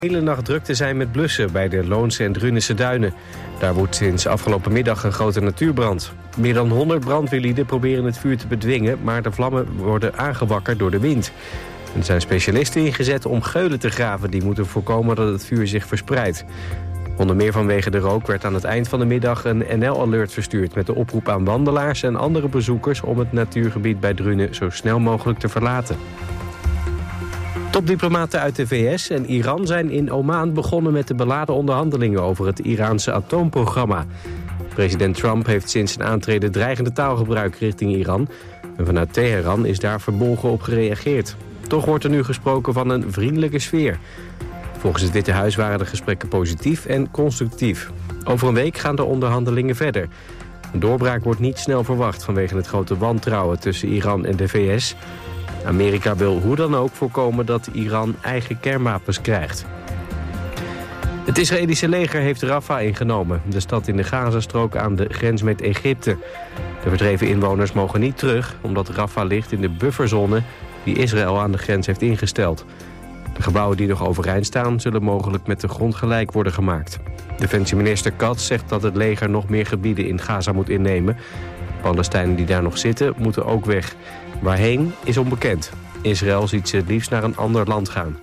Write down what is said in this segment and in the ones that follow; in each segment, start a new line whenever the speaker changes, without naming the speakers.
De hele nacht druk te zijn met blussen bij de Loonse en Drunense duinen. Daar woedt sinds afgelopen middag een grote natuurbrand. Meer dan 100 brandweerlieden proberen het vuur te bedwingen, maar de vlammen worden aangewakkerd door de wind. Er zijn specialisten ingezet om geulen te graven die moeten voorkomen dat het vuur zich verspreidt. Onder meer vanwege de rook werd aan het eind van de middag een NL-alert verstuurd met de oproep aan wandelaars en andere bezoekers om het natuurgebied bij Drunen zo snel mogelijk te verlaten. Topdiplomaten uit de VS en Iran zijn in Oman begonnen met de beladen onderhandelingen over het Iraanse atoomprogramma. President Trump heeft sinds zijn aantreden dreigende taalgebruik richting Iran. En vanuit Teheran is daar verbolgen op gereageerd. Toch wordt er nu gesproken van een vriendelijke sfeer. Volgens het Witte Huis waren de gesprekken positief en constructief. Over een week gaan de onderhandelingen verder. Een doorbraak wordt niet snel verwacht vanwege het grote wantrouwen tussen Iran en de VS. Amerika wil hoe dan ook voorkomen dat Iran eigen kernwapens krijgt. Het Israëlische leger heeft Rafah ingenomen, de stad in de Gazastrook aan de grens met Egypte. De verdreven inwoners mogen niet terug, omdat Rafah ligt in de bufferzone die Israël aan de grens heeft ingesteld. De gebouwen die nog overeind staan zullen mogelijk met de grond gelijk worden gemaakt. Defensieminister Katz zegt dat het leger nog meer gebieden in Gaza moet innemen. Palestijnen die daar nog zitten moeten ook weg. Waarheen is onbekend. Israël ziet ze het liefst naar een ander land gaan.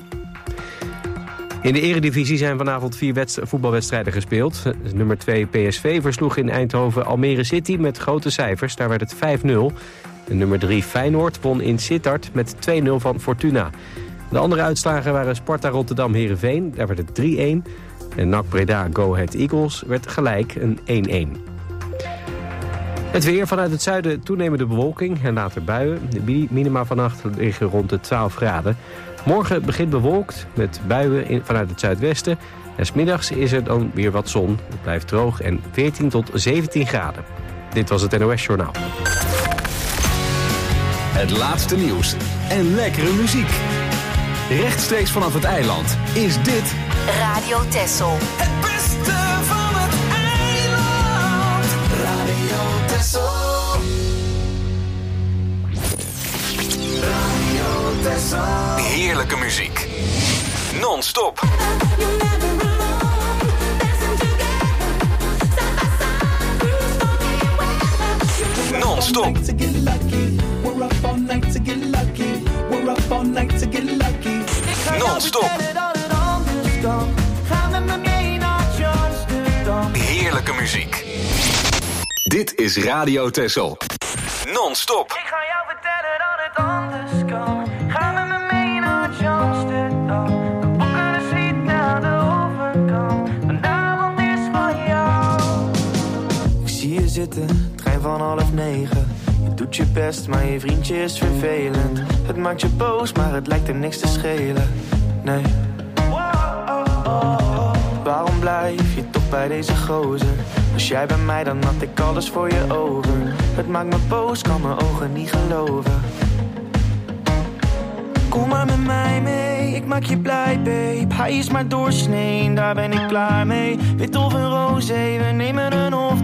In de eredivisie zijn vanavond 4 voetbalwedstrijden gespeeld. Nummer 2 PSV versloeg in Eindhoven Almere City met grote cijfers. Daar werd het 5-0. En nummer 3 Feyenoord won in Sittard met 2-0 van Fortuna. De andere uitslagen waren Sparta Rotterdam-Heerenveen. Daar werd het 3-1. En NAC Breda Go Ahead Eagles werd gelijk een 1-1. Het weer vanuit het zuiden toenemende bewolking en later buien. De minima vannacht liggen rond de 12 graden. Morgen begint bewolkt met buien vanuit het zuidwesten. En 's middags is er dan weer wat zon. Het blijft droog en 14 tot 17 graden. Dit was het NOS Journaal.
Het laatste nieuws en lekkere muziek. Rechtstreeks vanaf het eiland is dit
Radio Texel.
Het beste van het eiland. Radio Texel. Radio Texel.
heerlijke muziek. Non-stop. Non-stop. Non-stop. Heerlijke muziek. Dit is Radio Texel. Non-stop.
Ik ga jou vertellen dat het anders kan. Ga met me mee naar Amsterdam. We boeken een suite naar de overkant. Vanavond is van jou.
Ik zie je zitten, trein van 8:30. Je doet je best, maar je vriendje is vervelend. Het maakt je boos, maar het lijkt er niks te schelen. Nee. Waarom blijf je toch bij deze gozer? Was jij bij mij, dan had ik alles voor je over. Het maakt me boos, kan mijn ogen niet geloven. Kom maar met mij mee, ik maak je blij, babe. Hij is maar doorsnee, daar ben ik klaar mee. Wit of een roze, we nemen een off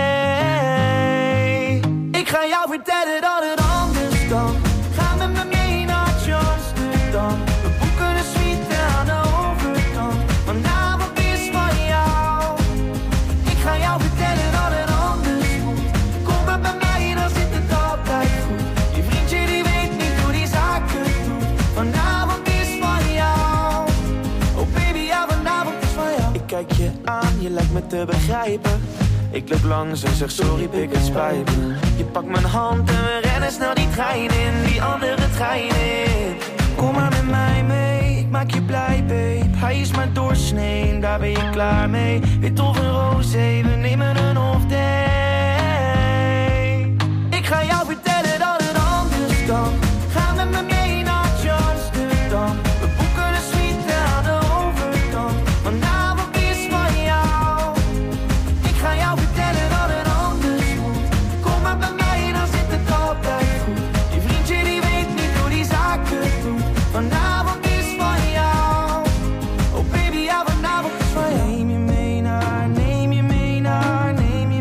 day. Ik ga jou vertellen dat het anders kan. Ga met me mee naar Amsterdam. We boeken een suite aan de overkant. Vanavond is van jou. Ik ga jou vertellen dat het anders moet. Kom maar bij mij, dan zit het altijd goed. Je vriendje die weet niet hoe die zaken doet. Vanavond is van jou. Oh baby, ja, vanavond is van jou. Ik kijk je aan, je lijkt me te begrijpen. Ik loop langs en zeg sorry, pik, het spijt me. Je pakt mijn hand en we rennen snel die trein in. Die andere trein in. Kom maar met mij mee, ik maak je blij, babe. Hij is maar doorsnee, daar ben je klaar mee. Wit of een roze, we nemen een off day. Ik ga jou vertellen dat het anders kan. Ga met me mee naar Amsterdam. We boeken een suite aan de overkant. Vanavond is van jou. Ik ga jou vertellen dat het anders moet. Kom maar bij mij, dan zit het altijd goed. Je vriendje die weet niet hoe die zaken doet. Vanavond is van jou. Oh baby, ja, vanavond is van jou. Neem je mee naar, neem je mee naar, neem je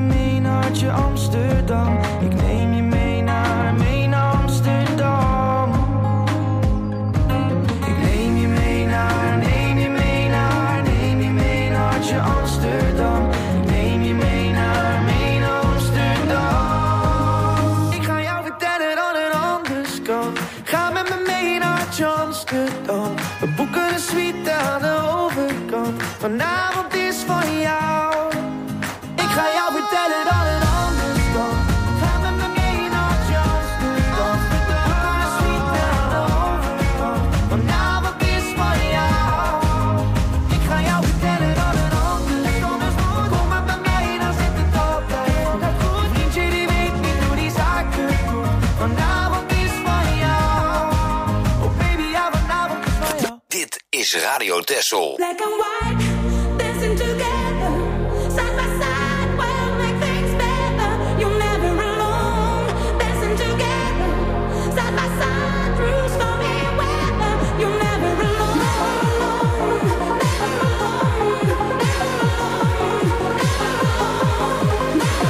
sweet down de overkant. Vanavond is van jou. Ik ga jou vertellen dat het anders kan. Ga met me mee naar Amsterdam. We kunnen sweet down de overkant. Vanavond is van jou. Ik ga jou vertellen dat het anders kan. Kom met me mee, dan zit het altijd goed. Vriendje die weet niet hoe die zaken doen. Vanavond is van jou. Oh baby, ja, vanavond is van jou.
Dit is Radio Texel.
Black and white, dancing together, side by side, we'll make things better. You're never alone, dancing together, side by side, through stormy weather. You're never alone, never alone, never alone, never alone, never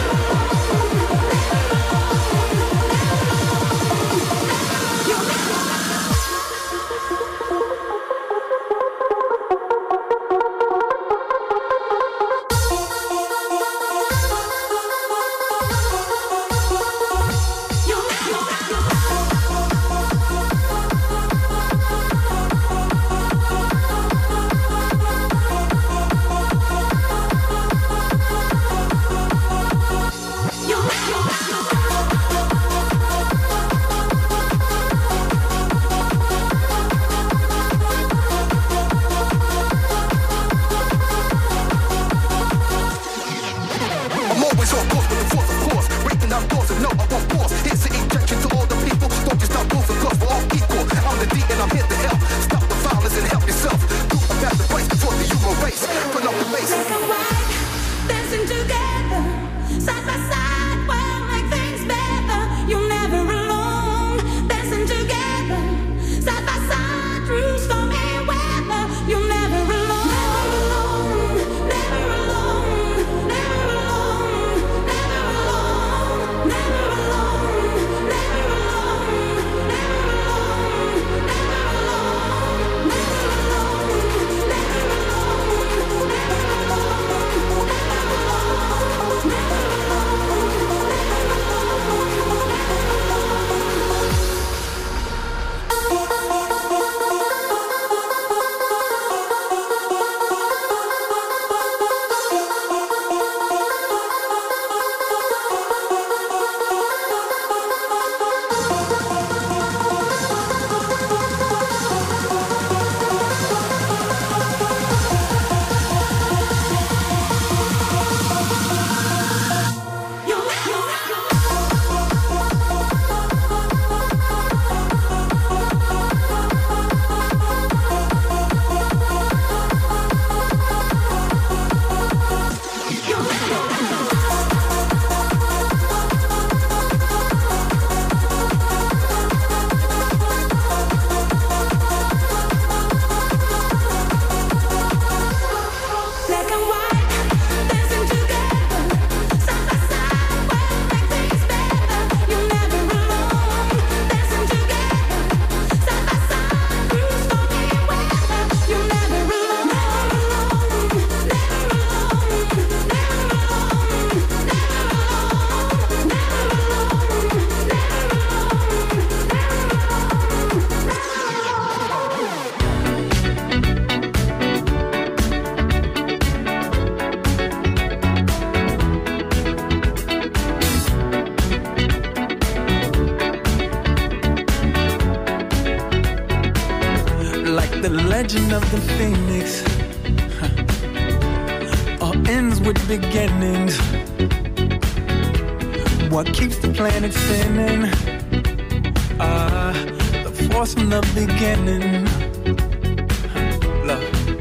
legend of the phoenix all ends with beginnings. What keeps the planet spinning? The force from the beginning. Love.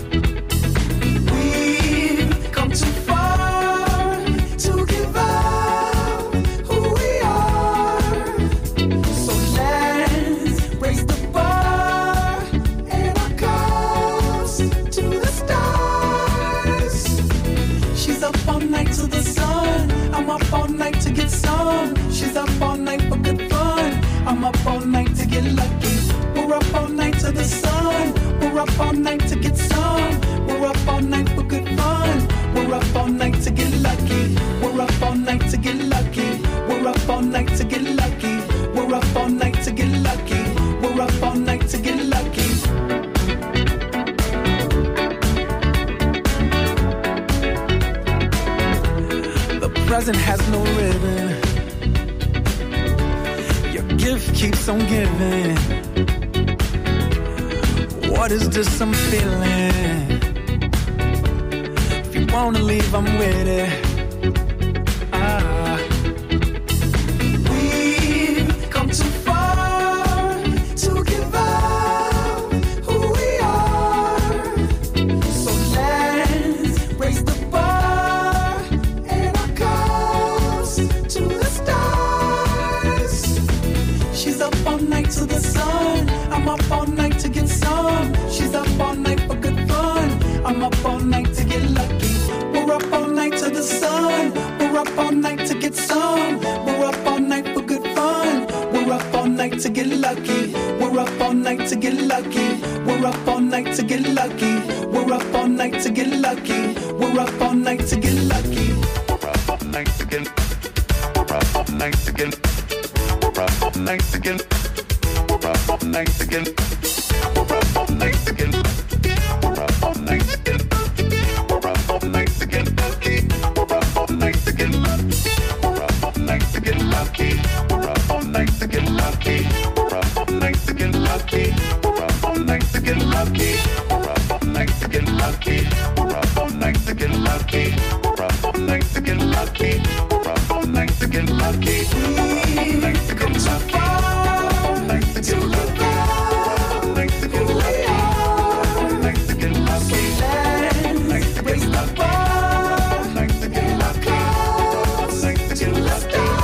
We've come too far to give up who we are. So let's raise the bar and our cups to the stars. She's up all night to the sun. I'm up all night to get some. She's up all night for good fun. I'm up all night to get lucky. We're up all night to the sun. We're up all night to get some. We're up all night for good fun. We're up all night to get lucky. We're up all night to get lucky. We're up all night to get lucky. We're up all night to get lucky. We're up all night to get lucky. present has no ribbon. Your gift keeps on giving. What is this I'm feeling? If you wanna leave, I'm with it. We've come too far to give up who we are. So let's raise the bar and our cups to the stars. She's up all night to the sun. I'm up all night to get some. She's up all night for good fun. I'm up all night to get lucky. We're up all night to the sun. We're up all night to get some. We're up all night for good fun. We're up all night to get lucky. We're up all night to get lucky. We're up all night to get lucky. We're up all night to get lucky. We're up all night to get lucky.
We're up all night to get. We're up all night to get. We're up all night to get. We're up all night to get. We're up all night to get. We're up all night to get. We're up all night to get lucky. We're up all night to get lucky. We're up all night to get lucky. We're up all night to get lucky. We're up all night to get lucky. We're up all night to get lucky. We're up all night to get lucky. We're up all night to get lucky. We're up all night to get lucky. We're up all night to get lucky. We've come too far to give up. Raise the bar and our cups to the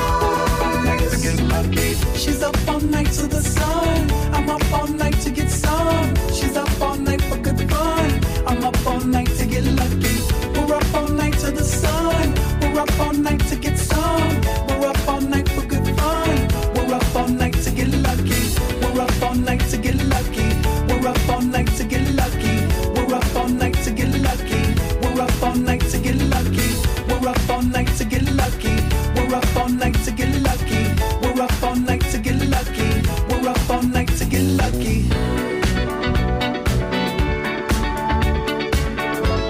stars. She's up all night to the sun. I'm up all night to get some. She's up all night for good fun. I'm up all night to get lucky. We're up all night to the sun. We're up all night to get some. We're up all night for good fun. We're up all night to get lucky. We're up all night to get lucky. We're up all night to get lucky. We're up all night to get lucky. We're up all night to get lucky. We're up all night to get lucky. We're up all night to get lucky. We're up all night to get lucky. We're up all night to get lucky.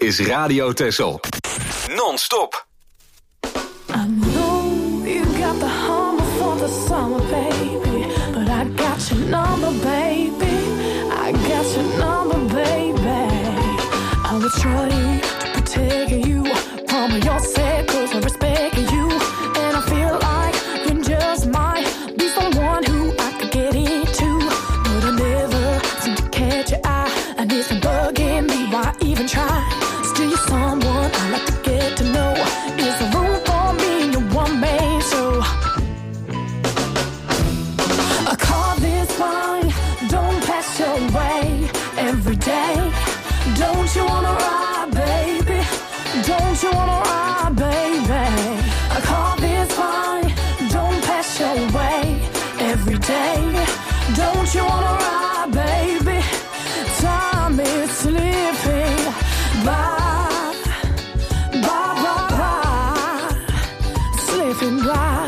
is Radio Texel. Non-stop.
I know you got the hummer for the summer, baby, but I got your number, baby. I got your number, baby. I will try to protect you from your sake, 'cause I respect you, and I feel like you just might be someone who I could get into, but I never seem to catch your eye, and it's been bugging me. Why even try? Still, you're someone I like to get to know. Is there room for me in your one man show? I call this fine, don't pass your way every day. Don't you wanna ride, baby? Don't you wanna ride, baby? I call this fine, don't pass your way every day. Don't you wanna ride, baby? Time is slipping by. Slipping by.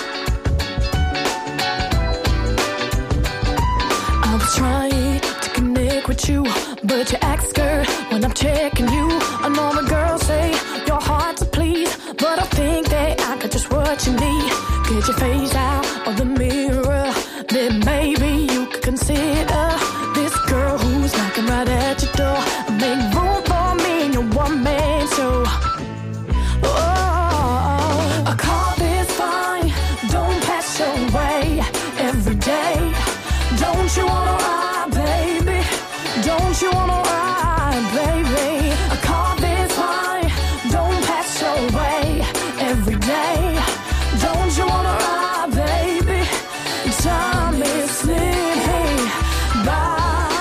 I was trying to connect with you, but you act scared when I'm checking you. I know the girls say your heart's a please, but I think that I got just what you need. Get your face out of the mirror, then maybe you could consider this girl who's knocking right at your door. Make room for me in your one man show. I call this fine, don't pass your way every day. Don't you wanna ride, baby? Don't you wanna ride, baby? I call this fine, don't pass your way every day. Don't you wanna ride, baby? Time is slipping by.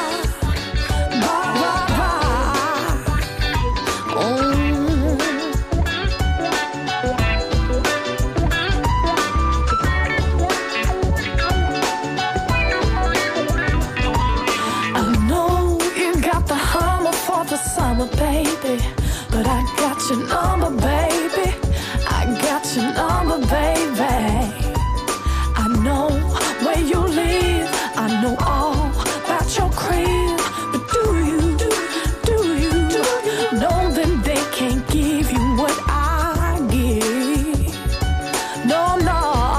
Summer, baby, but I got your number, baby. I got your number, baby. I know where you live, I know all about your crib, but do you know that they can't give you what I give? No, no.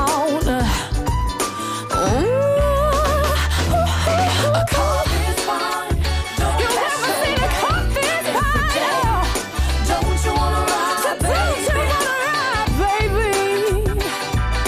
I call this fine. You never seen a call this fine. Don't you wanna ride, baby?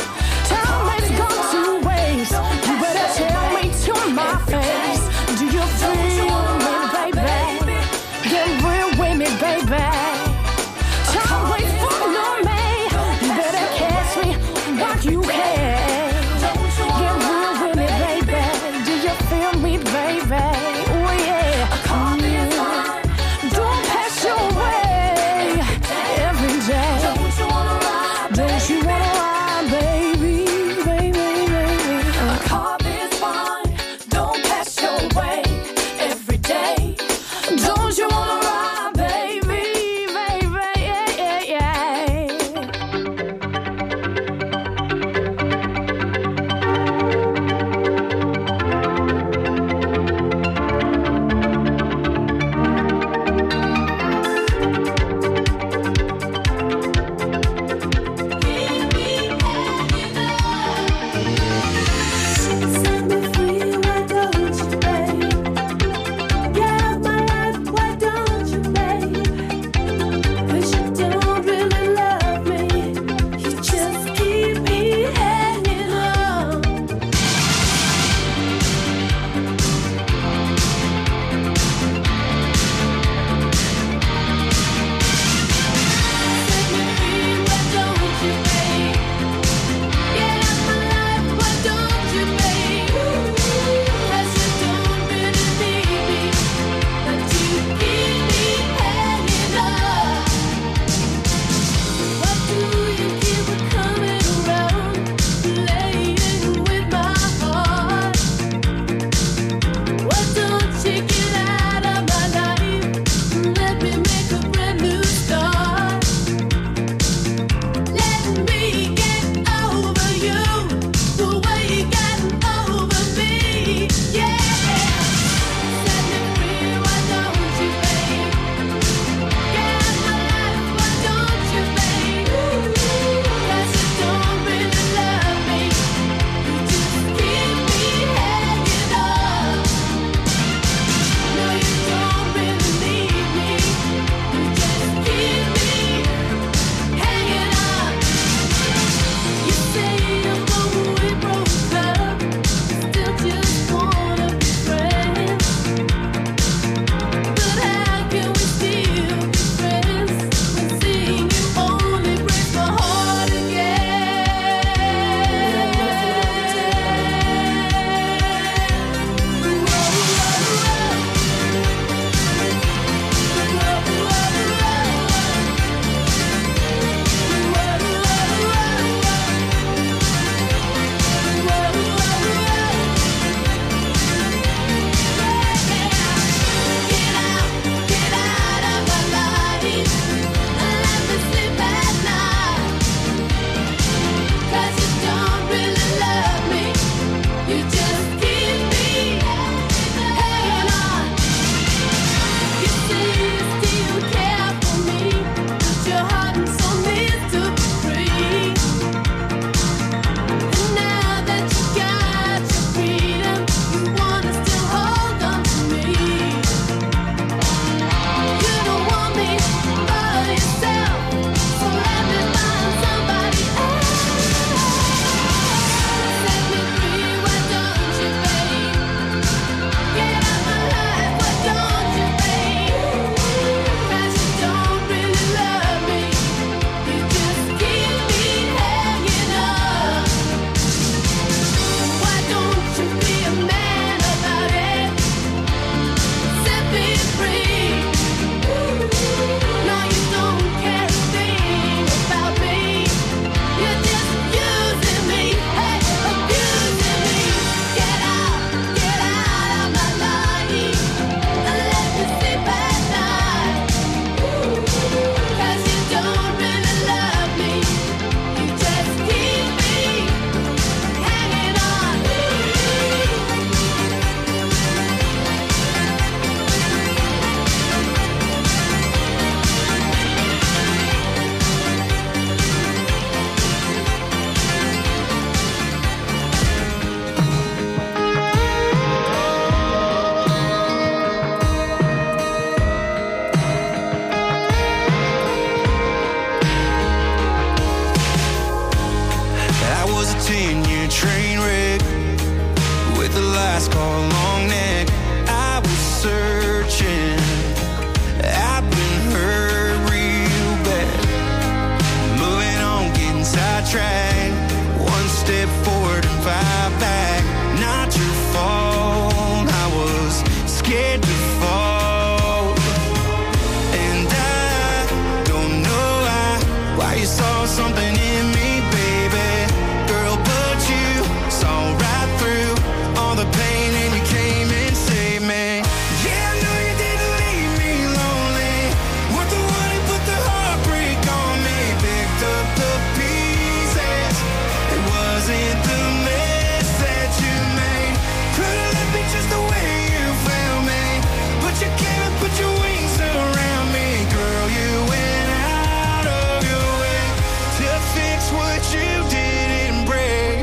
10-year train wreck with the last call long neck. I was searching, I've been hurt real bad. Moving on, getting sidetracked. One step forward and 5 back. Not your fault, I was scared to fall. And I don't know why you saw something in me, baby. Girl, but you saw right through all the pain and you came and saved me. Yeah, I know you didn't leave me lonely. Weren't the one who put the heartbreak on me. Picked up the pieces. It wasn't the mess that you made. Could've left me just the way you found me. But you came and put your wings around me. Girl, you went out of your way to fix what you didn't break.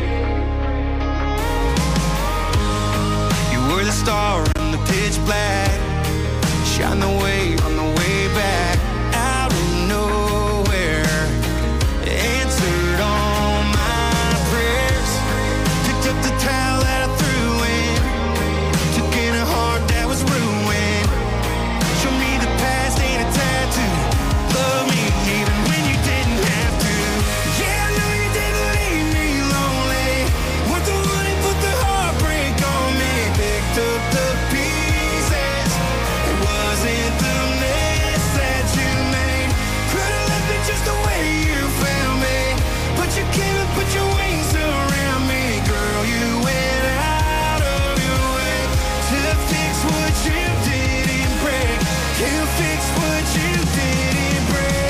You were the star in the pitch black. Shine the way on the way back. Out of nowhere, answered all my prayers. Picked up the towel that I threw in. Took in a heart that was ruined. Show me the past ain't a tattoo. Love me even when you didn't have to. Yeah, I know you didn't leave me lonely. Weren't the one who put the heartbreak on me. Picked up the pieces. It wasn't the mess that you made. Could've left it just the way you found me. But you came and put your wings around me. Girl, you went out of your way to fix what you didn't break. You fix what you didn't break.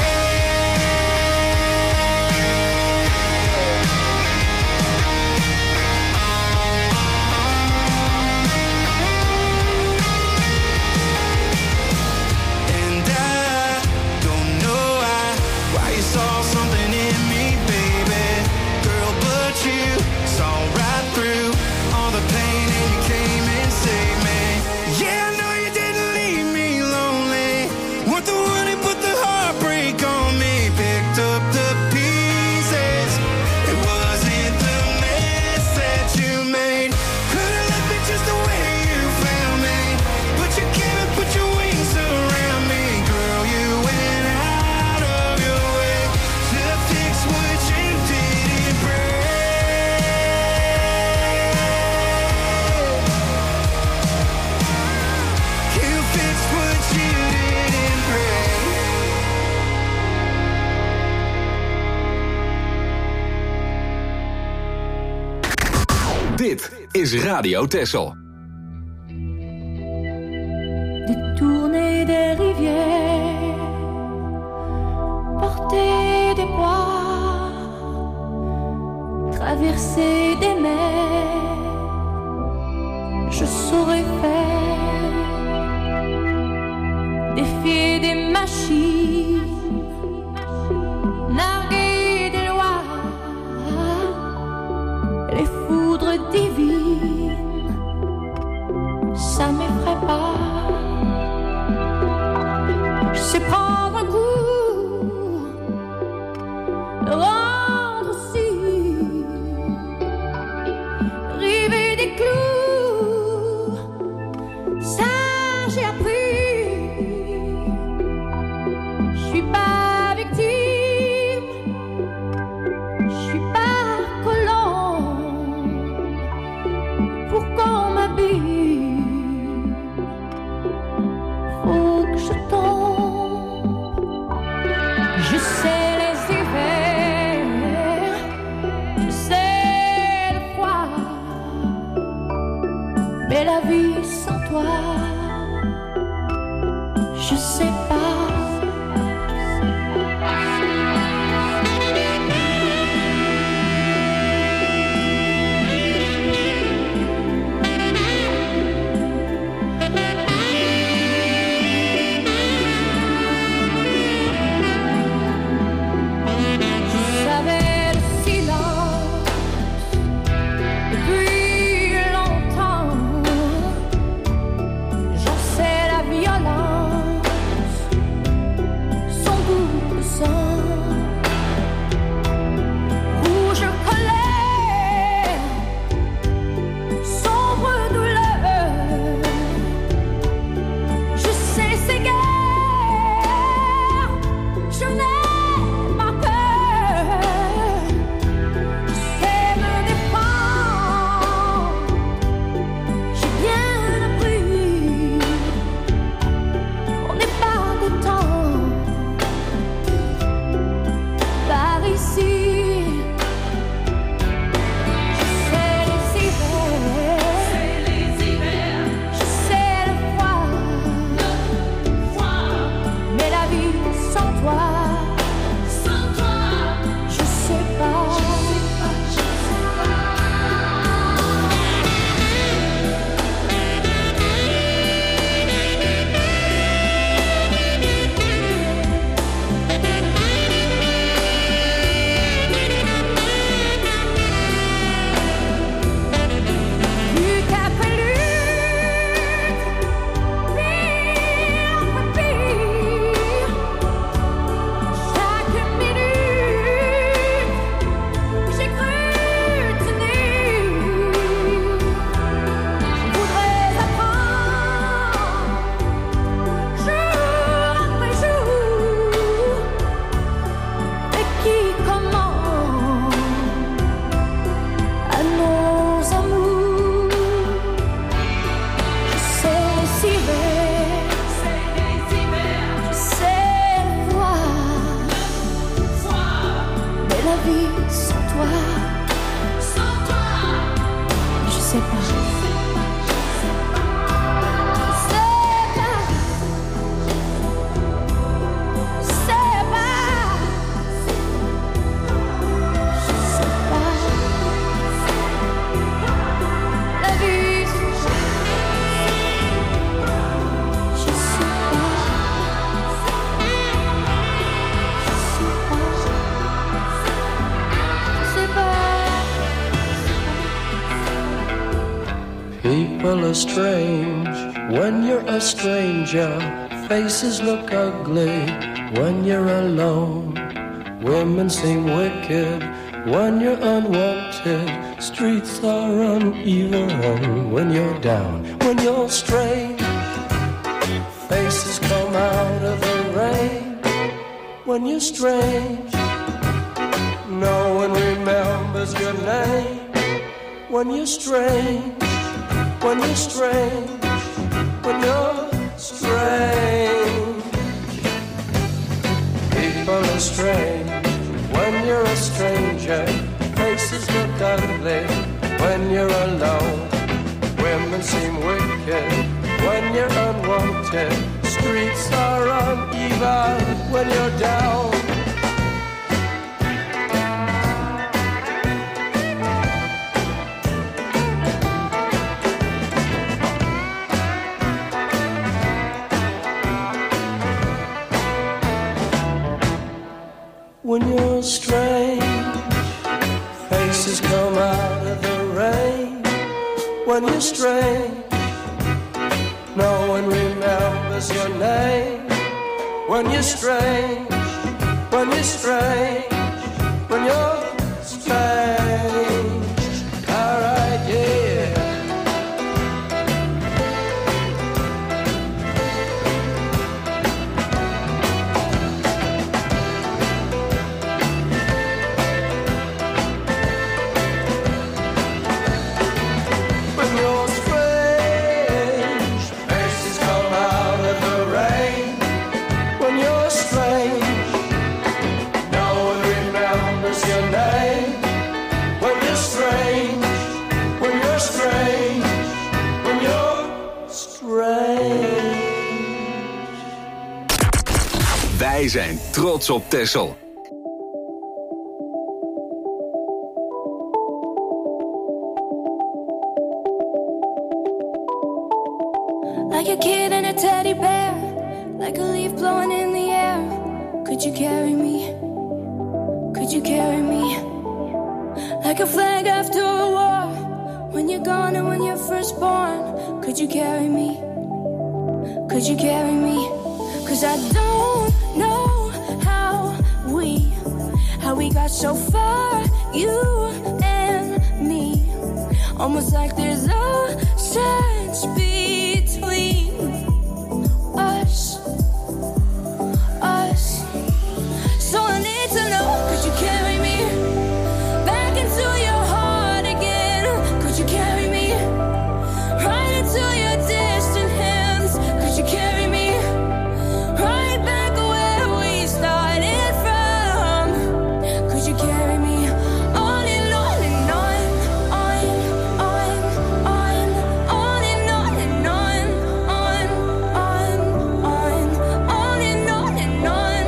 And I don't know why you saw something in me, baby. Girl, but you saw right through all the pain and you came and saved me. Yeah, I know you didn't leave me lonely. Weren't the one who put the heartbreak on me. Picked up the pieces. It wasn't the mess that you made. Could've left me just the way you found me. But you came and put your wings around me. Girl, you went out of your way to fix what you didn't break. You fixed what you didn't break.
Dit is Radio Texel.
Détourner des rivières, porter des poids, traverser des mers, je saurais faire, défier des machines, narguer des lois, les foudres divines, ça m'effraie pas. Je sais prendre un coup, le rendre aussi, river des clous, ça j'ai appris. Je suis pas victime, je suis pas colombe, pour qu'on m'habille, faut que je tombe. Je sais les hivers, je sais le froid, mais la vie sans toi, je sais pas. vie sans toi. Sans toi. Je sais pas.
People are strange when you're a stranger. Faces look ugly when you're alone. Women seem wicked when you're unwanted. Streets are uneven when you're down. When you're strange, faces come out of the rain. When you're strange, no one remembers your name. When you're strange, when you're strange, when you're strange. People are strange when you're a stranger. Faces look ugly when you're alone. Women seem wicked when you're unwanted. Streets are uneven when you're down. When you're strange, faces come out of the rain. When you're strange, no one remembers your name. When you're strange, when you're strange, when you're strange. Alright, yeah.
Wij zijn trots op Texel.
Like a kid and a teddy bear, like a leaf blowing in the air. Could you carry me? Could you carry me? Like a flag after a war, when you're gone and when you're first born. Could you carry me? Could you carry me? 'Cause I don't know how we got so far, you and me. Almost like there's a sense between us. So I need to know, could you carry me back into your heart again? Could you carry me right into your distant hands? Could you carry me right back where we started from? Could you carry me on and on and on, on and on and on, on and on and on,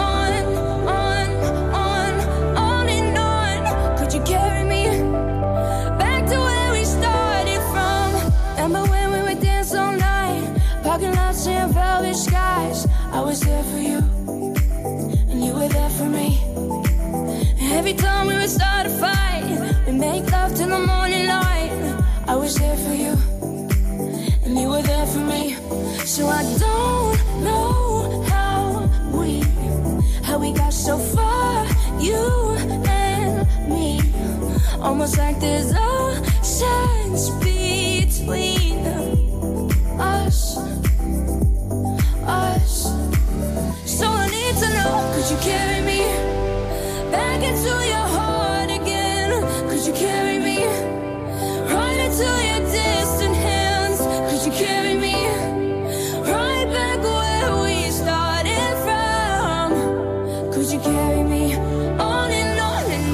on and on. Could you carry me back to where we started from? Remember when we would dance all night, parking lots and velvet skies? I was there for you, and you were there for me. And every time we would start a fight, we make love till the morning light. I was there for you, and you were there for me. So I don't know how we got so far, you and me. Almost like there's a sense between us. So I need to know, could you carry me back into your heart again? Could you carry me right into your distant hands? Could you carry me right back where we started from? Could you carry me on and on and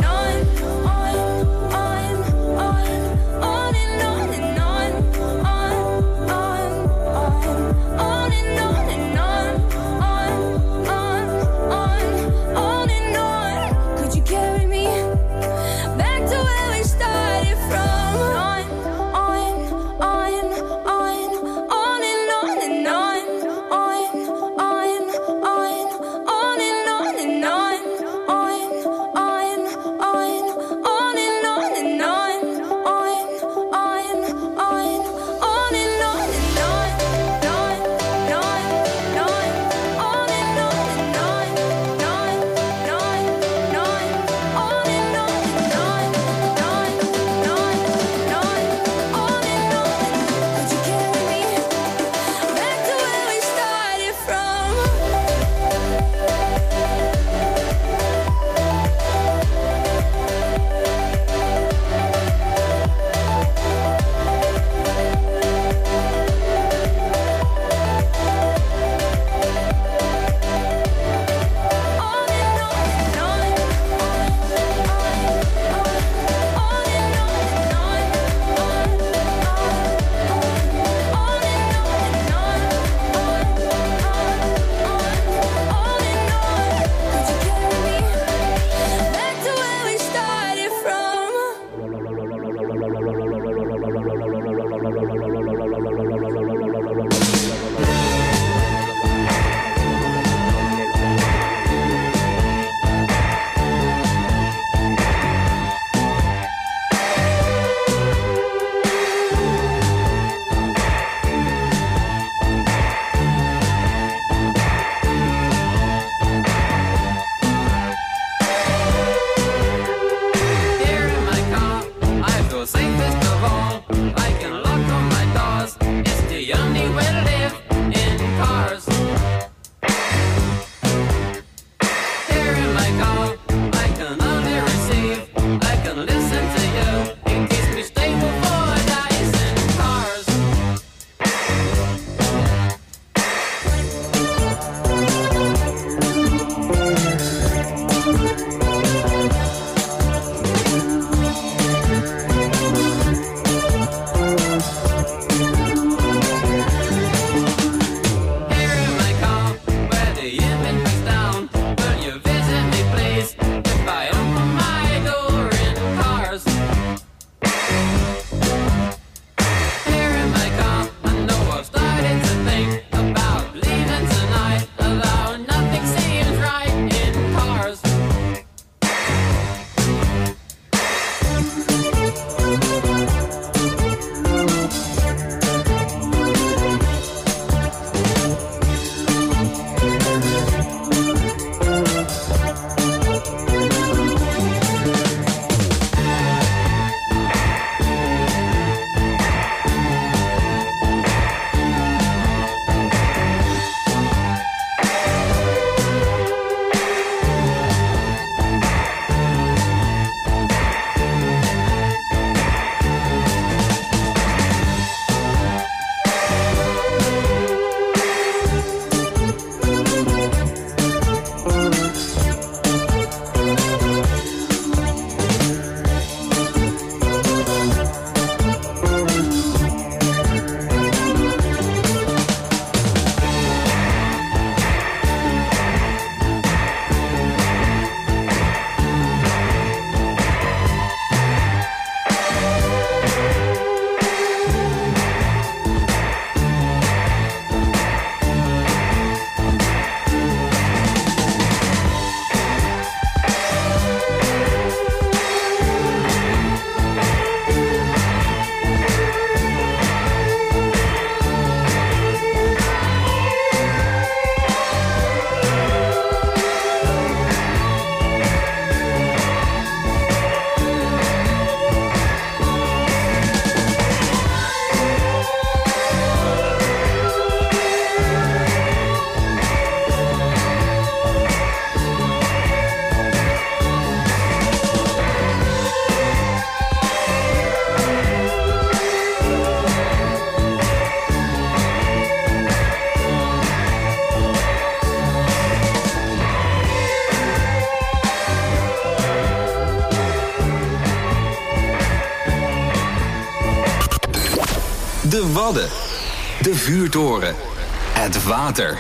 De Wadden. De vuurtoren. Het water.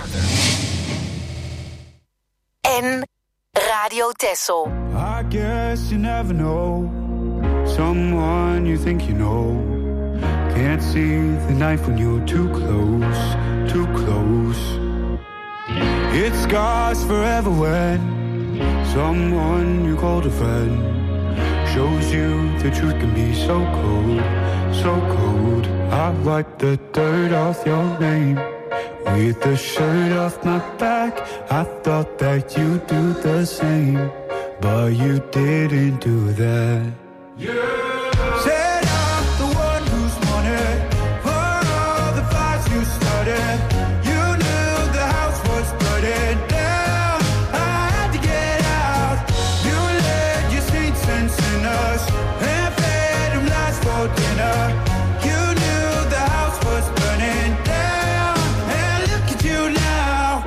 En Radio Texel.
I guess you never know someone you think you know. Can't see the knife when you're too close, too close. It scars forever when someone you called a friend shows you the truth can be so cold, so cold. I wipe the dirt off your name with the shirt off my back. I thought that you'd do the same, but you didn't do that. Said I'm the one who's wanted for all the fights you started. You knew the house was burning down. I had to get out. You led your saints and sinners and fed them lies for dinner. You knew the house was burning down. And look at you now.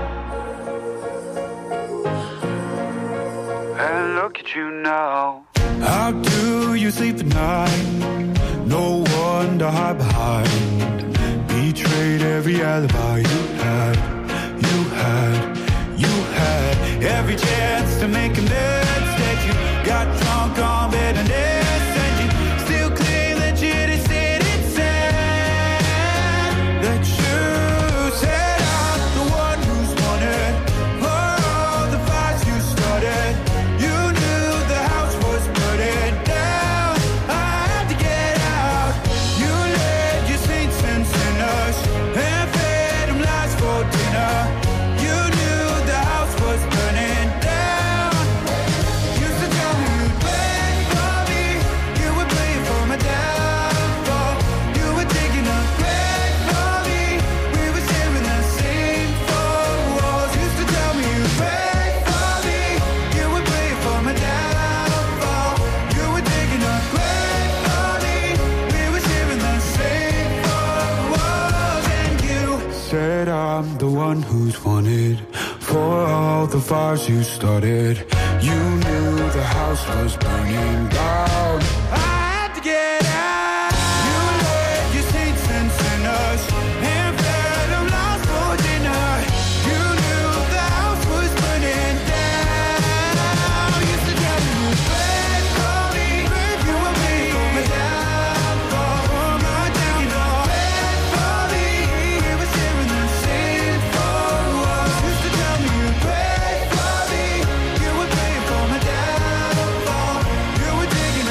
And look at you now. How do you sleep at night? No one to hide behind. Betrayed every alibi you had. You had, you had every chance to make amends. Instead you got drunk on bitterness, and you still claim that you didn't say that you said I'm the one who's wanted for all the fights you started. You knew the house was burning down. I had to get out. You led your saints and sinners and fed them lies for dinner. You knew the house was burning down. Used to tell me you'd pray for me. You would pray for my downfall. You were digging a grave for me. We were sharing the same four walls. Used to tell me you'd pray for me. You would pray for my downfall. You were digging a grave for me. We were sharing the same four walls. And you said I'm the one who's wanted for all the fires you started. You knew the house was burning down. I had to get out. You led your saints and sinners and fed them lies for dinner. You knew the house was burning down. Used to tell me you'd pray for me. You were praying for my downfall. For my downfall. Pray for me. We were sharing the same four walls. Used to tell me you'd pray for me. You were praying for my downfall. You were digging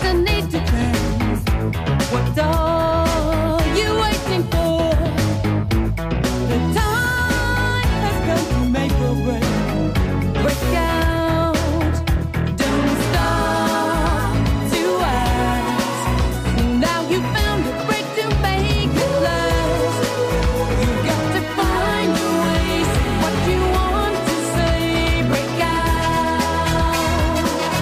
destiny to dance. What are you waiting for? The time has come to make a break. Break out, don't stop to ask. Now you found a break to make it last. You got to find a way, say what you want to say. Break out,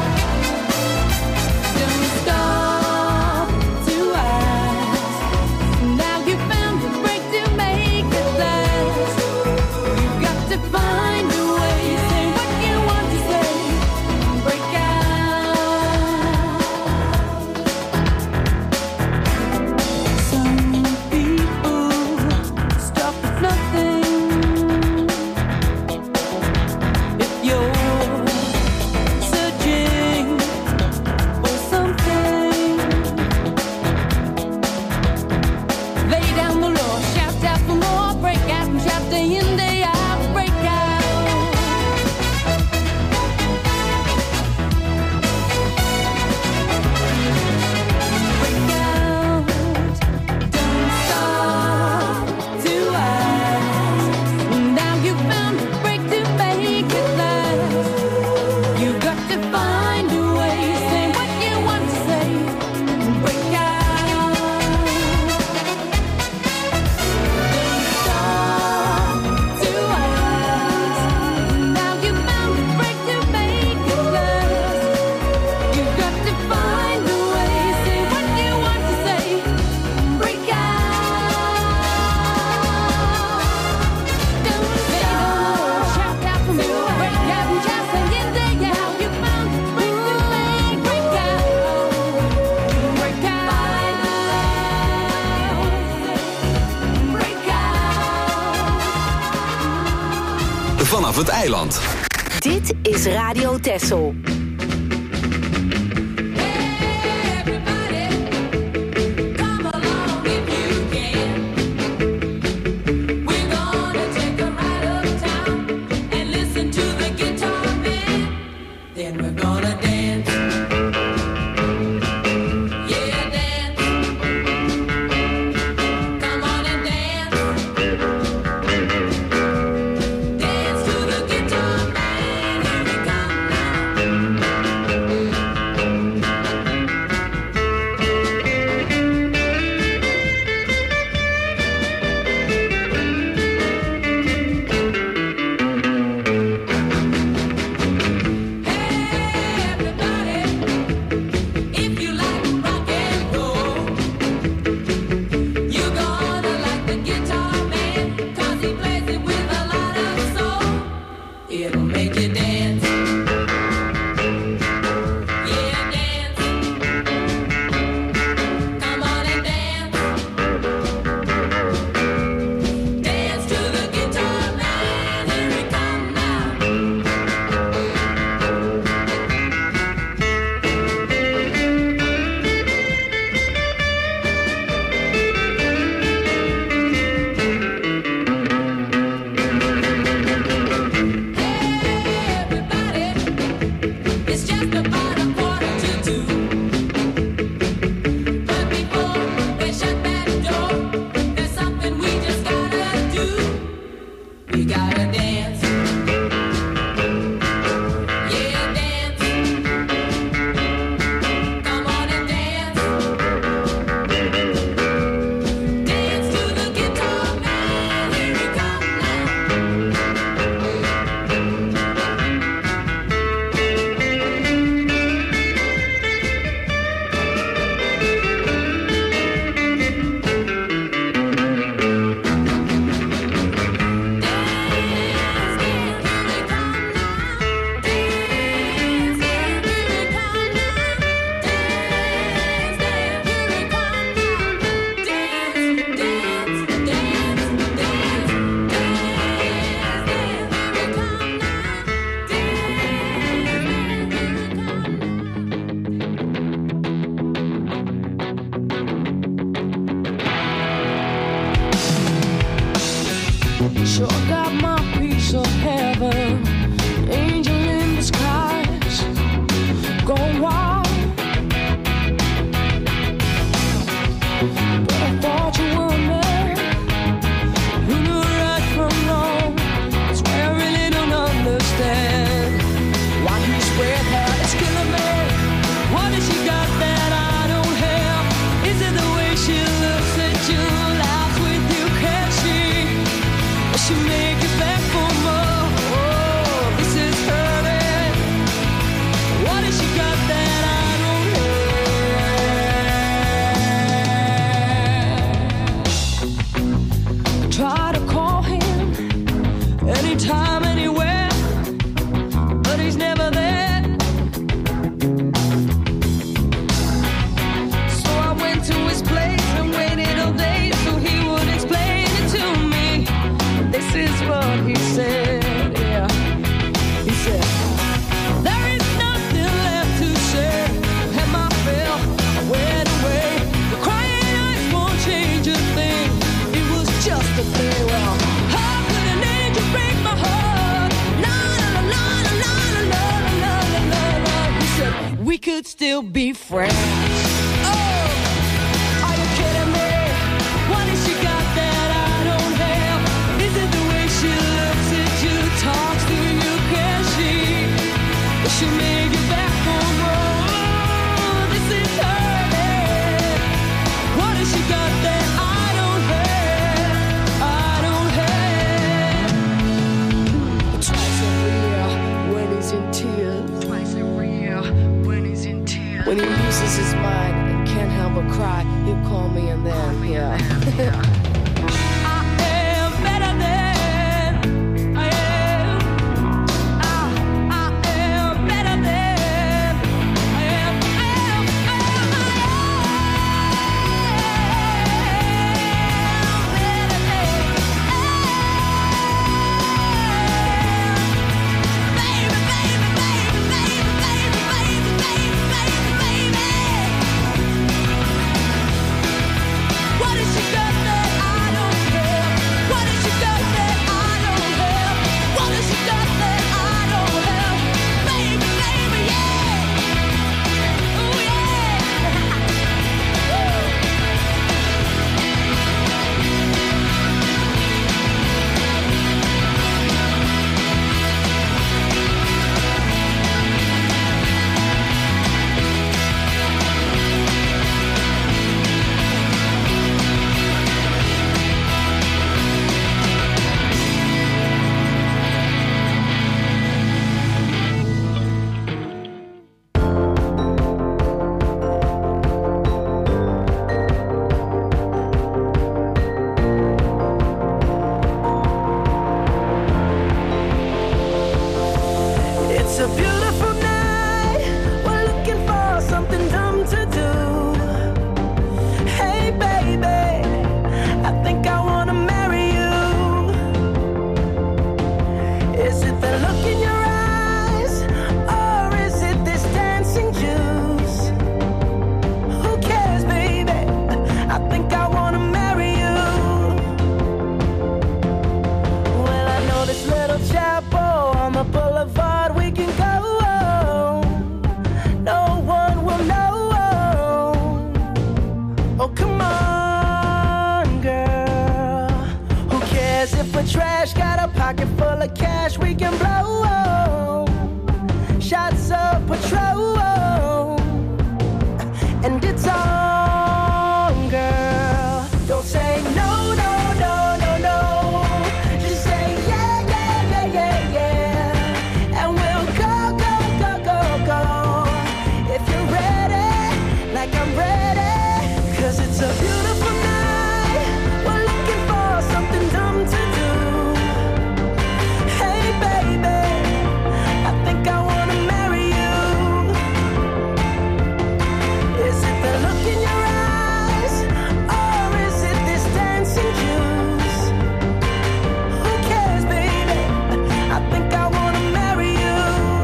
don't stop to ask. Now you found a break to make it last. You got to find a way, say what you want to say. Break out. Some people stop at nothing. If you're searching for something, lay down the law, shout out for more. Break out and shout day in, day out. Break out. Break out. Don't stop to ask. Now you found a break to make it last. You got to find a way, say what you want to say. Break out. Don't stop to ask. Now you found a break to make it last. You got to find a way, say what you want to say. Break out. Don't stop. Shout out for more. Break out and just say it day out. You found a break to make. Break out. Break out. Break out.
Vanaf het eiland.
Dit is Radio Texel.
Come along if you can. We're gonna take a ride uptown and listen to the guitar man. Then we're gonna dance. Yeah, dance. Come on and dance. Dance to the guitar man. Here we come
Sure got my piece of heaven, angel in the skies, go wild. we could still be friends. Oh, are you kidding me? What has she got that I don't have? Is it the way she looks at you, talks to you? Can she? Will she make it back home? Oh, this is her head. What has she got that I don't have? I don't have. Twice every year when he's in tears. Twice every year when he's in tears. When he loses his mind and can't help but cry, he'll call me and then, yeah. I am better than I am. I am better than I am. What has she got that I don't have? What has she got that I don't have? What has she got that I don't have? Baby, baby, yeah. Oh, it's a beautiful night. We're looking for something dumb to do. Hey, baby, I think I wanna marry you. Is it the look in your eyes, or is it this dancing juice? Who cares, baby? I think I wanna marry you. Well, I know this little chapel on the boulevard we can go. No one will know. Oh, come on, girl. Who cares if we're trash? Got a pocket full of cash we can blow. Shots of Patrol. And it's on, girl. Don't say no, no, no, no, no. Just say yeah, yeah, yeah, yeah, yeah. And we'll go, go, go, go, go. If you're ready, like I'm ready. 'Cause it's a beautiful night. We're looking for something dumb to do. Hey, baby, I think I wanna marry you. Is it the look in your eyes, or is it this dancing juice? Who cares, baby? I think I wanna marry you.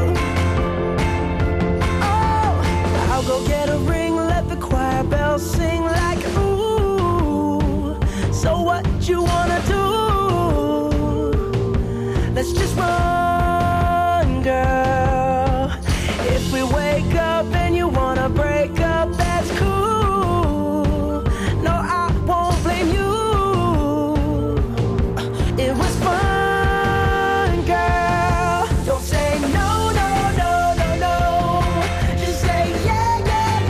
Oh, I'll go get a ring, let the choir bells sing like ooh. So what you wanna do? Let's just run, girl. If we wake up and you wanna break up, that's cool. No, I won't blame you. It was fun, girl. Don't say no, no, no, no, no. Just say yeah, yeah,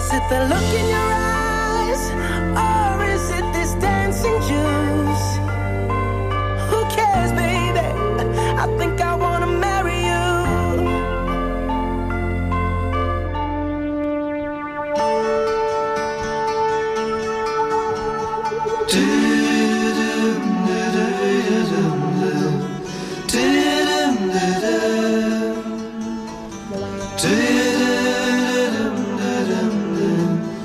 Is it the look in your eyes, or is it this dancing juice? Who cares, baby? I think I wanna marry you.
Do